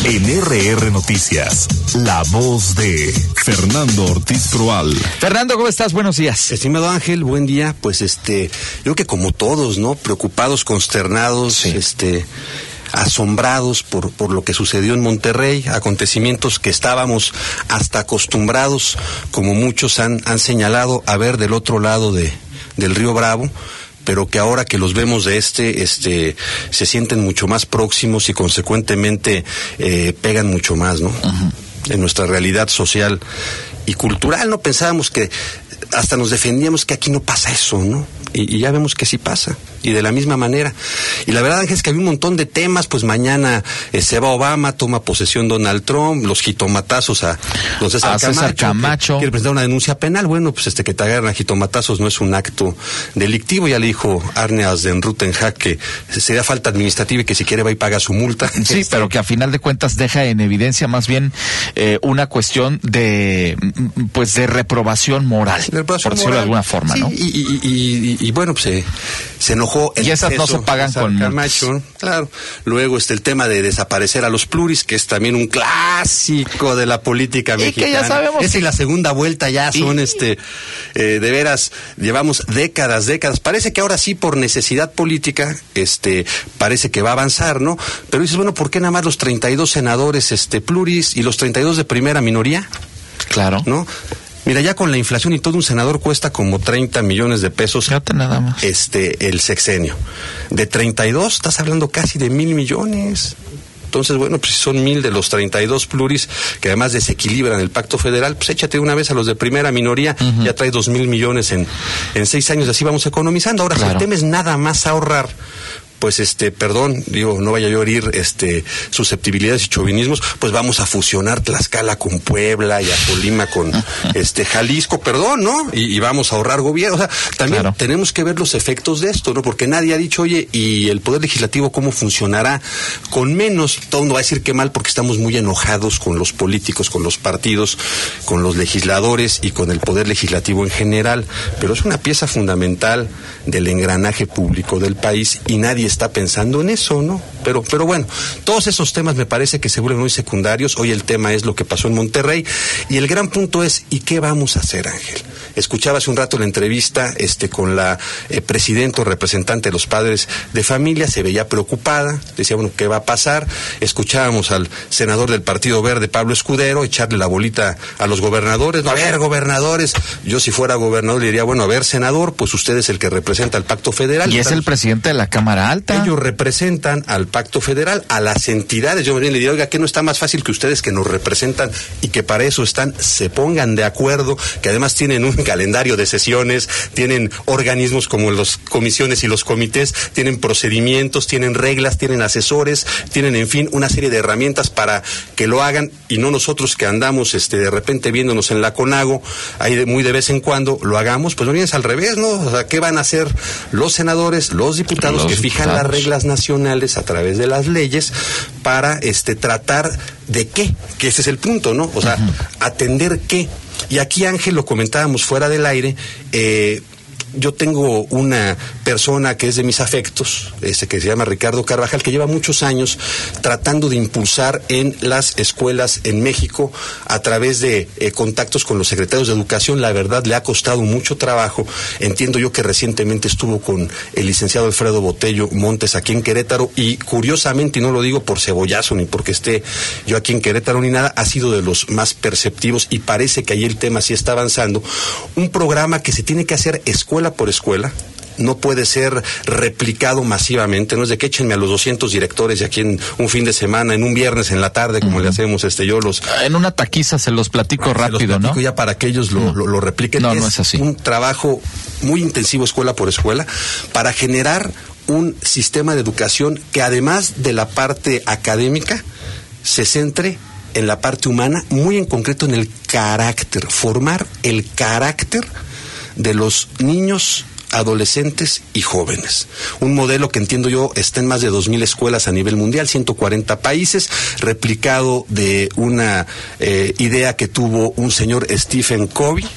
En RR Noticias, la voz de Fernando Ortiz Proal. Fernando, ¿cómo estás? Buenos días. Estimado Ángel, buen día. Pues yo creo que como todos, ¿no? Preocupados, consternados, sí. Asombrados por lo que sucedió en Monterrey, acontecimientos que estábamos hasta acostumbrados, como muchos han señalado, a ver del otro lado del río Bravo, pero que ahora que los vemos de se sienten mucho más próximos y consecuentemente pegan mucho más, ¿no? Uh-huh. En nuestra realidad social y cultural, ¿no? Pensábamos que hasta nos defendíamos que aquí no pasa eso, ¿no? Y ya vemos que sí pasa, y de la misma manera. Y la verdad, Ángel, es que había un montón de temas. Pues mañana se va Obama, toma posesión Donald Trump, los jitomatazos a don César Camacho. Quiere presentar una denuncia penal. Bueno, pues que te agarran a jitomatazos no es un acto delictivo. Ya le dijo Arne Asdenrutenhack que sería falta administrativa y que si quiere va y paga su multa. Sí, pero que a final de cuentas deja en evidencia más bien una cuestión de reprobación moral, por decirlo de alguna forma, sí, ¿no? Y bueno, pues se enojó. Y esas no se pagan con Camacho, claro. Luego el tema de desaparecer a los pluris, que es también un clásico de la política mexicana. Que ya sabemos. Esa y la segunda vuelta ya son de veras, llevamos décadas. Parece que ahora sí, por necesidad política, parece que va a avanzar, ¿no? Pero dices, bueno, ¿por qué nada más los 32 senadores pluris y los 32 de primera minoría? Claro. ¿No? Mira, ya con la inflación y todo, un senador cuesta como 30 millones de pesos. Fíjate nada más. El sexenio. De 32, estás hablando casi de 1,000 millones. Entonces, bueno, pues si son 1,000 de los 32 pluris, que además desequilibran el pacto federal, pues échate una vez a los de primera minoría, uh-huh. Ya traes 2,000 millones en 6 años, así vamos economizando. Ahora, claro. Si el tema es nada más ahorrar, pues no vaya yo a herir susceptibilidades y chauvinismos, pues vamos a fusionar Tlaxcala con Puebla y a Colima con Jalisco, ¿no? Y vamos a ahorrar gobierno. O sea, también claro. Tenemos que ver los efectos de esto, ¿no? Porque nadie ha dicho, oye, ¿y el Poder Legislativo cómo funcionará con menos? Todo el mundo va a decir que mal porque estamos muy enojados con los políticos, con los partidos, con los legisladores y con el Poder Legislativo en general, pero es una pieza fundamental del engranaje público del país y nadie está pensando en eso, ¿no? Pero bueno, todos esos temas me parece que se vuelven muy secundarios. Hoy el tema es lo que pasó en Monterrey y el gran punto es, ¿y qué vamos a hacer, Ángel? Escuchaba hace un rato la entrevista con la presidenta o representante de los padres de familia, se veía preocupada, decía, bueno, ¿qué va a pasar? Escuchábamos al senador del Partido Verde, Pablo Escudero, echarle la bolita a los gobernadores. No, a ver, gobernadores, yo si fuera gobernador le diría, bueno, a ver, senador, pues usted es el que representa al Pacto Federal. Y es el presidente de la Cámara Alta. Ellos representan al Pacto Federal, a las entidades. Yo le diría, oiga, ¿qué no está más fácil que ustedes que nos representan y que para eso están, se pongan de acuerdo, que además tienen un calendario de sesiones, tienen organismos como las comisiones y los comités, tienen procedimientos, tienen reglas, tienen asesores, tienen, en fin, una serie de herramientas para que lo hagan y no nosotros que andamos de repente viéndonos en la CONAGO, ahí muy de vez en cuando lo hagamos? Pues no vienes al revés, ¿no? O sea, ¿qué van a hacer los senadores, los diputados que fijan las reglas nacionales a través de las leyes para tratar de qué? Que ese es el punto, ¿no? O sea, uh-huh. Atender qué. Y aquí, Ángel, lo comentábamos fuera del aire, yo tengo una persona que es de mis afectos, que se llama Ricardo Carvajal, que lleva muchos años tratando de impulsar en las escuelas en México a través de contactos con los secretarios de educación. La verdad, le ha costado mucho trabajo. Entiendo yo que recientemente estuvo con el licenciado Alfredo Botello Montes aquí en Querétaro y curiosamente, y no lo digo por cebollazo ni porque esté yo aquí en Querétaro ni nada, ha sido de los más perceptivos y parece que ahí el tema sí está avanzando. Un programa que se tiene que hacer escuela por escuela, no puede ser replicado masivamente, no es de que échenme a los 200 directores y aquí en un fin de semana, en un viernes en la tarde, como le hacemos yo los... En una taquiza se los platico rápido, los platico, ¿no? Ya para que ellos lo repliquen. No es así. Un trabajo muy intensivo escuela por escuela para generar un sistema de educación que además de la parte académica se centre en la parte humana, muy en concreto en el carácter, formar el carácter de los niños, adolescentes y jóvenes. Un modelo que entiendo yo está en más de 2,000 escuelas a nivel mundial, 140 países, replicado de una idea que tuvo un señor Stephen Covey,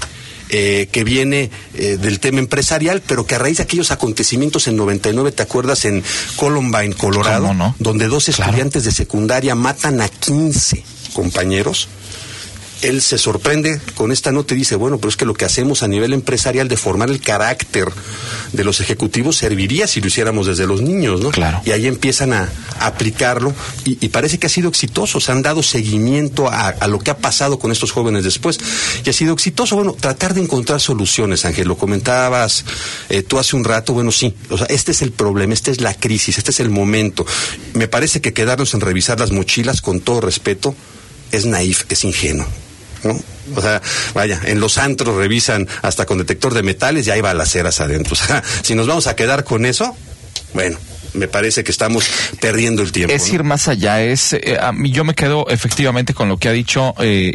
que viene del tema empresarial, pero que a raíz de aquellos acontecimientos en 99, ¿te acuerdas? En Columbine, Colorado, no? Donde 2 estudiantes de secundaria matan a 15 compañeros. Él se sorprende con esta nota y dice, bueno, pero es que lo que hacemos a nivel empresarial de formar el carácter de los ejecutivos serviría si lo hiciéramos desde los niños, ¿no? Claro. Y ahí empiezan a aplicarlo y parece que ha sido exitoso. Se han dado seguimiento a lo que ha pasado con estos jóvenes después y ha sido exitoso. Bueno, tratar de encontrar soluciones, Ángel, lo comentabas tú hace un rato, bueno, sí, o sea, este es el problema, esta es la crisis, este es el momento. Me parece que quedarnos en revisar las mochilas, con todo respeto, es naif, es ingenuo, ¿no? O sea, vaya, en los antros revisan hasta con detector de metales y hay balaceras adentro. O sea, si nos vamos a quedar con eso, bueno, me parece que estamos perdiendo el tiempo. Es ir más allá, yo me quedo efectivamente con lo que ha dicho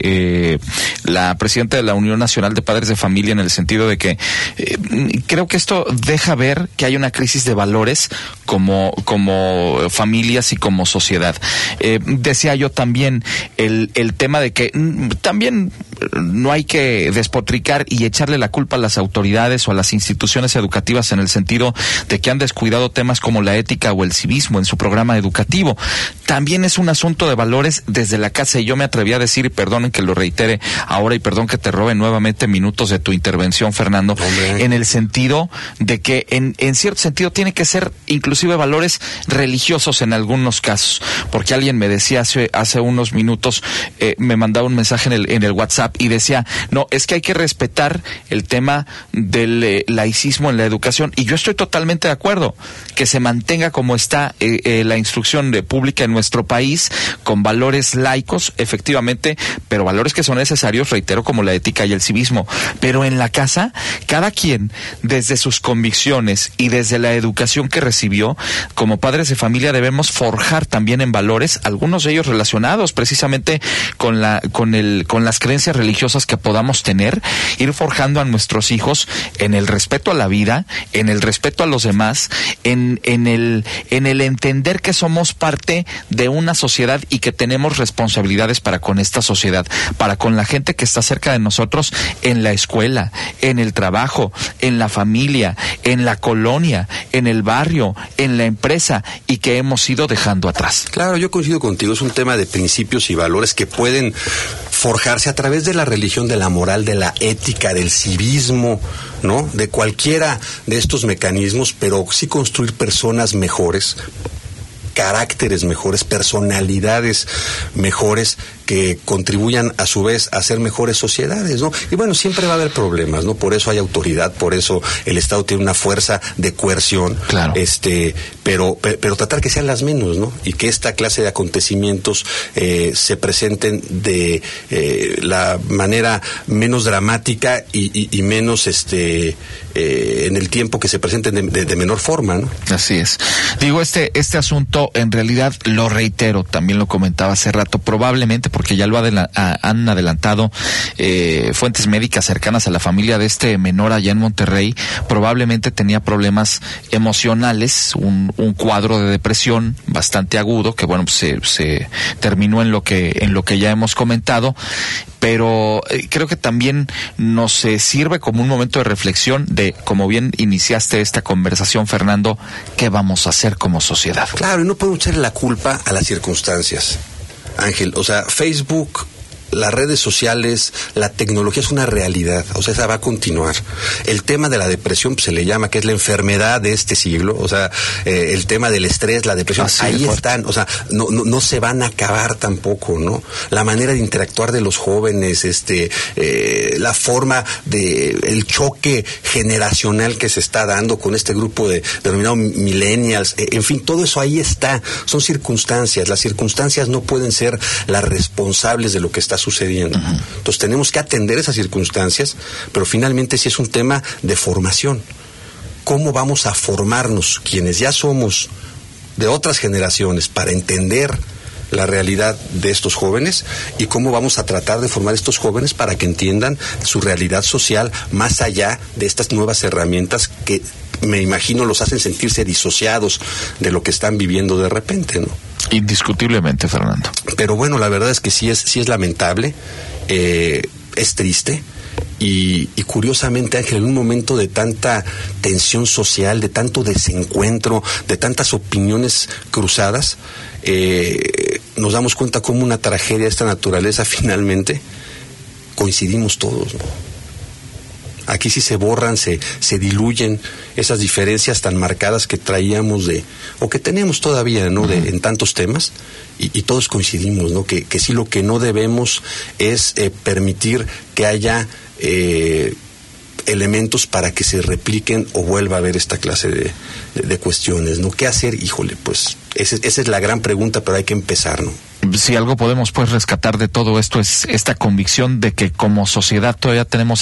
la presidenta de la Unión Nacional de Padres de Familia, en el sentido de que creo que esto deja ver que hay una crisis de valores como familias y como sociedad. Decía yo también el tema de que también no hay que despotricar y echarle la culpa a las autoridades o a las instituciones educativas, en el sentido de que han descuidado temas como la ética o el civismo en su programa educativo. También es un asunto de valores desde la casa, y yo me atreví a decir, y perdonen que lo reitere ahora y perdón que te robe nuevamente minutos de tu intervención, Fernando, en el sentido de que en cierto sentido tiene que ser inclusive valores religiosos en algunos casos, porque alguien me decía hace unos minutos, me mandaba un mensaje en el WhatsApp y decía, no, es que hay que respetar el tema del laicismo en la educación, y yo estoy totalmente de acuerdo, que se mantenga como está la instrucción pública en nuestro país, con valores laicos, efectivamente, pero valores que son necesarios, reitero, como la ética y el civismo. Pero en la casa, cada quien, desde sus convicciones y desde la educación que recibió, como padres de familia debemos forjar también en valores, algunos de ellos relacionados precisamente con las creencias religiosas que podamos tener, ir forjando a nuestros hijos en el respeto a la vida, en el respeto a los demás, en el entender que somos parte de una sociedad y que tenemos responsabilidades para con esta sociedad, para con la gente que está cerca de nosotros, en la escuela, en el trabajo, en la familia, en la colonia, en el barrio, en la empresa, y que hemos ido dejando atrás. Claro, yo coincido contigo, es un tema de principios y valores que pueden forjarse a través de la religión, de la moral, de la ética, del civismo, ¿no? De cualquiera de estos mecanismos, pero sí construir personas mejores, caracteres mejores, personalidades mejores, que contribuyan a su vez a ser mejores sociedades, ¿no? Y bueno, siempre va a haber problemas, ¿no? Por eso hay autoridad, por eso el Estado tiene una fuerza de coerción, claro. Pero tratar que sean las menos, ¿no? Y que esta clase de acontecimientos se presenten de la manera menos dramática y menos en el tiempo que se presenten de menor forma, ¿no? Así es. Digo, este asunto, en realidad, lo reitero, también lo comentaba hace rato, probablemente porque ya lo han adelantado fuentes médicas cercanas a la familia de este menor allá en Monterrey, probablemente tenía problemas emocionales, un cuadro de depresión bastante agudo, que bueno, pues se terminó en lo que ya hemos comentado, pero creo que también nos sirve como un momento de reflexión de, como bien iniciaste esta conversación, Fernando, ¿qué vamos a hacer como sociedad? Claro, y no podemos echarle la culpa a las circunstancias, Ángel. O sea, Facebook, las redes sociales, la tecnología es una realidad, o sea, esa va a continuar. El tema de la depresión, pues, se le llama que es la enfermedad de este siglo, o sea, el tema del estrés, la depresión, ahí están, o sea, no se van a acabar tampoco, ¿no? La manera de interactuar de los jóvenes, la forma el choque generacional que se está dando con este grupo denominado millennials, en fin, todo eso ahí está, son circunstancias, las circunstancias no pueden ser las responsables de lo que está sucediendo. Uh-huh. Entonces tenemos que atender esas circunstancias, pero finalmente sí es un tema de formación. ¿Cómo vamos a formarnos quienes ya somos de otras generaciones para entender la realidad de estos jóvenes, y cómo vamos a tratar de formar a estos jóvenes para que entiendan su realidad social más allá de estas nuevas herramientas que me imagino los hacen sentirse disociados de lo que están viviendo de repente, ¿no? Indiscutiblemente, Fernando. Pero bueno, la verdad es que sí es lamentable, es triste. Y curiosamente, Ángel, en un momento de tanta tensión social, de tanto desencuentro, de tantas opiniones cruzadas, nos damos cuenta cómo una tragedia de esta naturaleza finalmente coincidimos todos, ¿no? Aquí sí se borran, se diluyen esas diferencias tan marcadas que traíamos o que tenemos todavía, ¿no? En tantos temas, y todos coincidimos, ¿no? Que sí, lo que no debemos es permitir que haya elementos para que se repliquen o vuelva a haber esta clase de cuestiones, ¿no? ¿Qué hacer? Híjole, pues esa es la gran pregunta, pero hay que empezar, ¿no? Si algo podemos pues rescatar de todo esto es esta convicción de que como sociedad todavía tenemos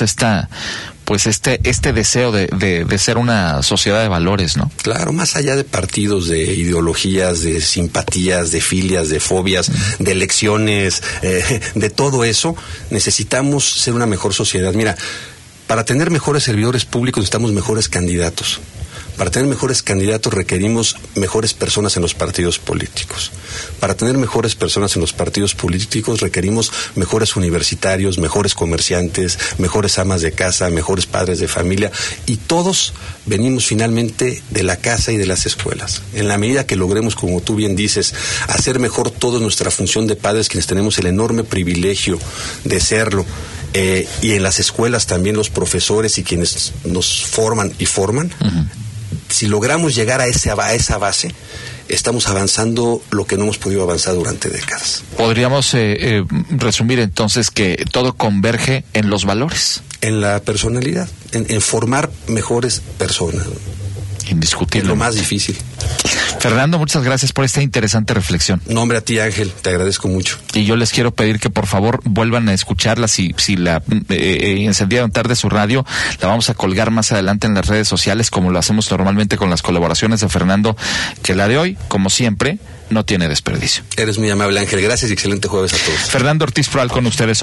este deseo de ser una sociedad de valores, ¿no? Claro, más allá de partidos, de ideologías, de simpatías, de filias, de fobias, de elecciones, de todo eso, necesitamos ser una mejor sociedad. Mira, para tener mejores servidores públicos necesitamos mejores candidatos. Para tener mejores candidatos requerimos mejores personas en los partidos políticos. Para tener mejores personas en los partidos políticos requerimos mejores universitarios, mejores comerciantes, mejores amas de casa, mejores padres de familia, y todos venimos finalmente de la casa y de las escuelas. En la medida que logremos, como tú bien dices, hacer mejor toda nuestra función de padres, quienes tenemos el enorme privilegio de serlo, y en las escuelas también los profesores y quienes nos forman y forman, si logramos llegar a esa base, estamos avanzando lo que no hemos podido avanzar durante décadas. Podríamos resumir entonces que todo converge en los valores. En la personalidad, en formar mejores personas. Indiscutible. Es lo más difícil. Fernando, muchas gracias por esta interesante reflexión. No, hombre, a ti, Ángel, te agradezco mucho. Y yo les quiero pedir que por favor vuelvan a escucharla. Si la encendieron tarde su radio, la vamos a colgar más adelante en las redes sociales, como lo hacemos normalmente con las colaboraciones de Fernando, que la de hoy, como siempre, no tiene desperdicio. Eres muy amable, Ángel. Gracias y excelente jueves a todos. Fernando Ortiz Proal con ustedes.